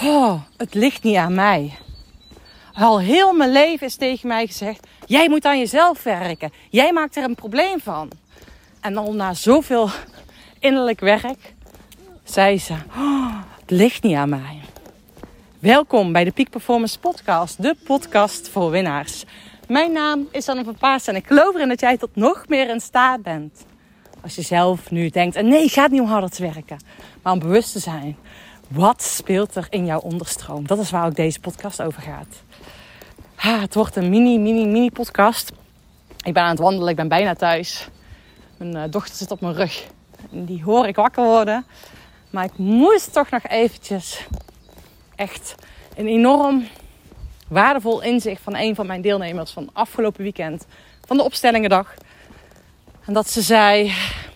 Het ligt niet aan mij. Al heel mijn leven is tegen mij gezegd, jij moet aan jezelf werken. Jij maakt er een probleem van. En dan na zoveel innerlijk werk, zei ze, het ligt niet aan mij. Welkom bij de Peak Performance Podcast, de podcast voor winnaars. Mijn naam is Sanne van Paas en ik geloof erin dat jij tot nog meer in staat bent. Als je zelf nu denkt, en nee, het gaat niet om harder te werken, maar om bewust te zijn. Wat speelt er in jouw onderstroom? Dat is waar ook deze podcast over gaat. Het wordt een mini podcast. Ik ben aan het wandelen, ik ben bijna thuis. Mijn dochter zit op mijn rug. En die hoor ik wakker worden. Maar ik moest toch nog eventjes echt een enorm waardevol inzicht van een van mijn deelnemers van afgelopen weekend. Van de opstellingendag. En dat ze zei,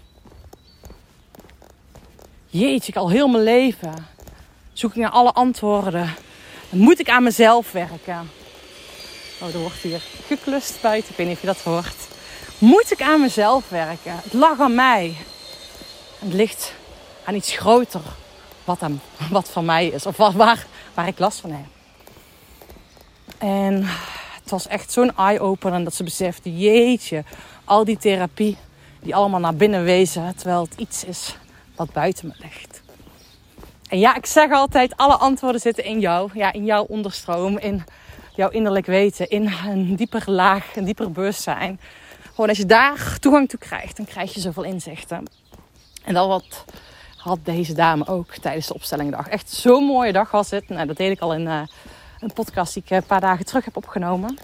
jeetje, al heel mijn leven zoek ik naar alle antwoorden. Dan moet ik aan mezelf werken. Oh, er wordt hier geklust buiten. Ik weet niet of je dat hoort. Moet ik aan mezelf werken? Het lag aan mij. Het ligt aan iets groter. Wat van mij is. Of waar ik last van heb. En het was echt zo'n eye-opener. Dat ze besefte, jeetje. Al die therapie die allemaal naar binnen wezen. Terwijl het iets is wat buiten me ligt. En ja, ik zeg altijd, alle antwoorden zitten in jou. Ja, in jouw onderstroom. In jouw innerlijk weten. In een diepere laag, een dieper bewustzijn. Gewoon als je daar toegang toe krijgt, dan krijg je zoveel inzichten. En dat had deze dame ook tijdens de opstellingdag. Echt zo'n mooie dag was het. Nou, dat deed ik al in een podcast die ik een paar dagen terug heb opgenomen.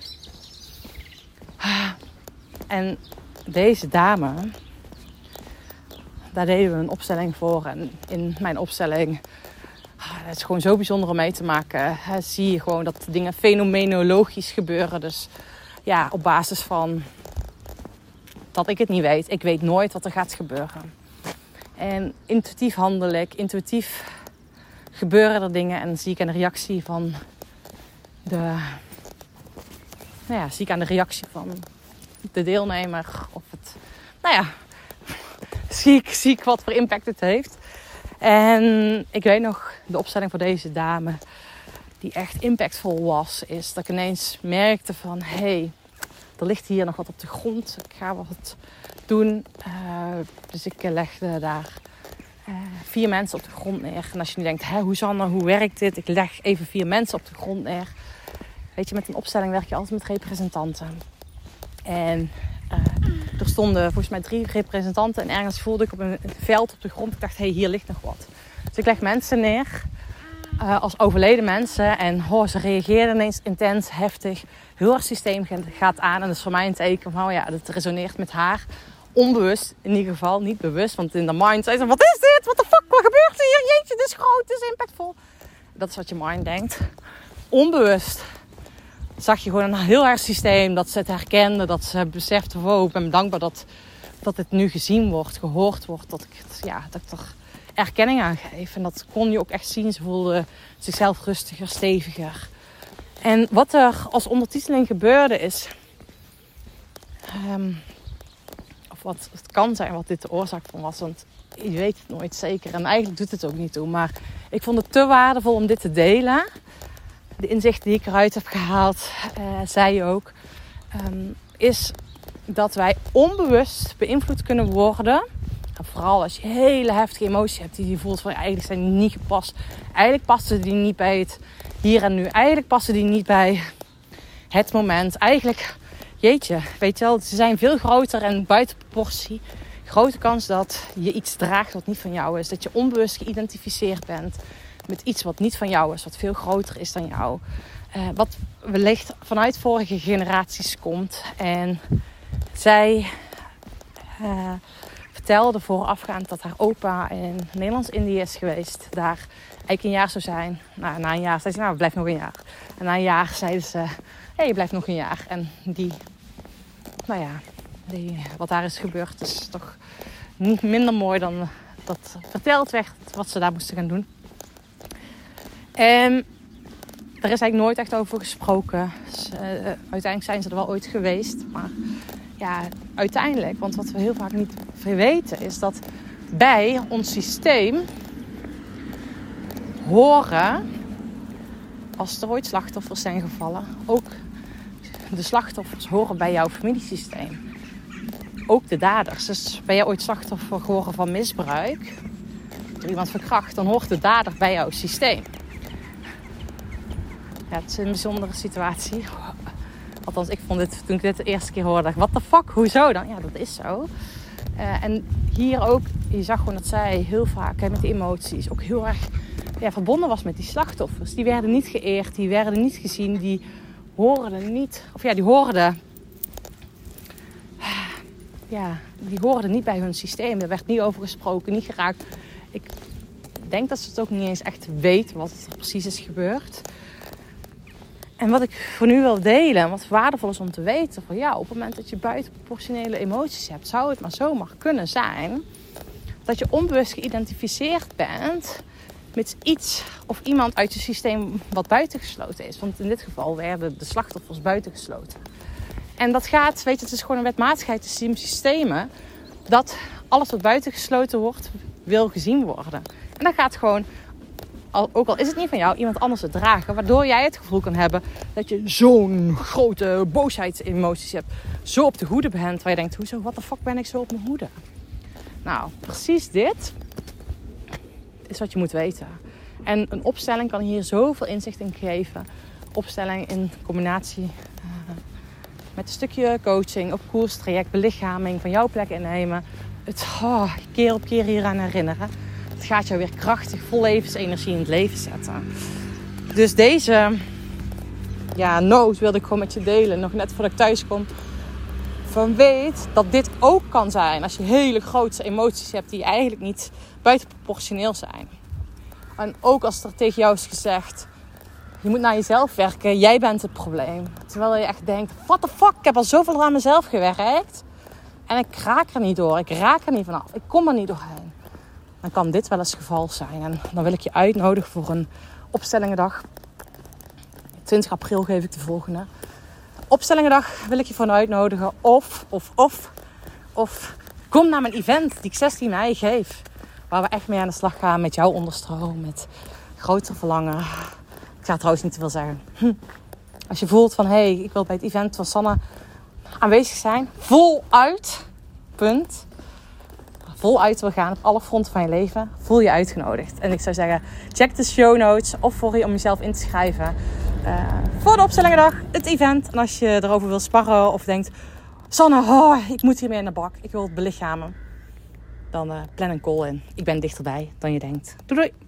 En deze dame, daar deden we een opstelling voor. En in mijn opstelling, het is gewoon zo bijzonder om mee te maken. Zie je gewoon dat dingen fenomenologisch gebeuren. Dus ja, op basis van dat ik het niet weet. Ik weet nooit wat er gaat gebeuren. En intuïtief handel ik. Intuïtief gebeuren er dingen. En dan zie ik aan de reactie van de deelnemer. Of het, zie ik wat voor impact het heeft. En ik weet nog, de opstelling voor deze dame, die echt impactvol was, is dat ik ineens merkte van, hey, er ligt hier nog wat op de grond. Ik ga wat doen. Dus ik legde daar 4 mensen op de grond neer. En als je nu denkt, Hoesanne, hoe werkt dit? Ik leg even 4 mensen op de grond neer. Weet je, met een opstelling werk je altijd met representanten. En er stonden volgens mij 3 representanten. En ergens voelde ik op een veld op de grond. Ik dacht, hier ligt nog wat. Dus ik leg mensen neer. Als overleden mensen. En ze reageerden ineens intens, heftig. Heel haar systeem gaat aan. En dat is voor mij een teken van, dat resoneert met haar. Onbewust, in ieder geval. Niet bewust. Want in de mind zei ze, wat is dit? What the fuck? Wat gebeurt hier? Jeetje, dit is groot. Dit is impactvol. Dat is wat je mind denkt. Onbewust zag je gewoon een heel haar systeem. Dat ze het herkende. Dat ze besefte, ik ben dankbaar dat het nu gezien wordt. Gehoord wordt. Dat ik er erkenning aan geef. En dat kon je ook echt zien. Ze voelde zichzelf rustiger, steviger. En wat er als ondertiteling gebeurde is, of wat het kan zijn wat dit de oorzaak van was, want je weet het nooit zeker en eigenlijk doet het ook niet toe. Maar ik vond het te waardevol om dit te delen. De inzichten die ik eruit heb gehaald, zei je ook, is dat wij onbewust beïnvloed kunnen worden. En vooral als je hele heftige emoties hebt die je voelt van eigenlijk zijn die niet gepast. Eigenlijk passen die niet bij het hier en nu. Eigenlijk passen die niet bij het moment. Eigenlijk, jeetje, weet je wel, ze zijn veel groter en buiten proportie. Grote kans dat je iets draagt wat niet van jou is. Dat je onbewust geïdentificeerd bent met iets wat niet van jou is. Wat veel groter is dan jou. Wat wellicht vanuit vorige generaties komt. En zij vertelde voorafgaand dat haar opa in Nederlands-Indië is geweest. Daar eigenlijk een jaar zou zijn. Na een jaar zei ze, blijf nog een jaar. En na een jaar zeiden ze, je blijft nog een jaar. En wat daar is gebeurd is toch niet minder mooi dan dat verteld werd wat ze daar moesten gaan doen. En er is eigenlijk nooit echt over gesproken. Dus, uiteindelijk zijn ze er wel ooit geweest. Maar uiteindelijk, want wat we heel vaak niet weten, is dat bij ons systeem horen als er ooit slachtoffers zijn gevallen, ook de slachtoffers horen bij jouw familiesysteem. Ook de daders. Dus ben je ooit slachtoffer geworden van misbruik, door iemand verkracht, dan hoort de dader bij jouw systeem. Ja, het is een bijzondere situatie. Althans, ik vond dit, toen ik dit de eerste keer hoorde, dacht ik, what the fuck, hoezo dan? Ja, dat is zo. En hier ook, je zag gewoon dat zij heel vaak met die emoties ook heel erg verbonden was met die slachtoffers. Die werden niet geëerd, die werden niet gezien, die hoorden niet, die hoorden niet bij hun systeem. Er werd niet over gesproken, niet geraakt. Ik denk dat ze het ook niet eens echt weet wat er precies is gebeurd. En wat ik voor nu wil delen, wat waardevol is om te weten, van ja, op het moment dat je buitenproportionele emoties hebt, zou het maar zomaar kunnen zijn dat je onbewust geïdentificeerd bent met iets of iemand uit je systeem wat buitengesloten is. Want in dit geval werden de slachtoffers buitengesloten. En dat gaat, weet je, het is gewoon een wetmatigheid tussen systemen, dat alles wat buitengesloten wordt, wil gezien worden. En dat gaat gewoon, ook al is het niet van jou, iemand anders het dragen, waardoor jij het gevoel kan hebben dat je zo'n grote boosheidsemoties hebt, zo op de hoede bent, waar je denkt, hoezo, what the fuck ben ik zo op mijn hoede? Nou, precies dit is wat je moet weten. En een opstelling kan hier zoveel inzicht in geven. Opstelling in combinatie met een stukje coaching, op koerstraject, belichaming, van jouw plek innemen. Het keer op keer hieraan herinneren. Het gaat jou weer krachtig, vol levensenergie in het leven zetten. Dus deze noot wilde ik gewoon met je delen. Nog net voordat ik thuis kom. Van weet dat dit ook kan zijn als je hele grote emoties hebt die eigenlijk niet buitenproportioneel zijn. En ook als er tegen jou is gezegd, je moet naar jezelf werken, jij bent het probleem. Terwijl je echt denkt, what the fuck, ik heb al zoveel aan mezelf gewerkt. En ik raak er niet door, ik raak er niet vanaf, ik kom er niet doorheen. Dan kan dit wel eens het geval zijn. En dan wil ik je uitnodigen voor een opstellingendag. 20 april geef ik de volgende. Opstellingendag wil ik je voor uitnodigen. Of kom naar mijn event die ik 16 mei geef. Waar we echt mee aan de slag gaan met jouw onderstroom. Met groter verlangen. Ik ga trouwens niet te veel zeggen. Als je voelt van, ik wil bij het event van Sanne aanwezig zijn. Voluit. Punt. Voluit wil gaan op alle fronten van je leven. Voel je uitgenodigd. En ik zou zeggen, check de show notes. Of voor je om jezelf in te schrijven. Voor de opstellingendag, het event. En als je erover wil sparren of denkt, Sanne, ik moet hiermee in de bak. Ik wil het belichamen. Dan plan een call in. Ik ben dichterbij dan je denkt. Doei doei.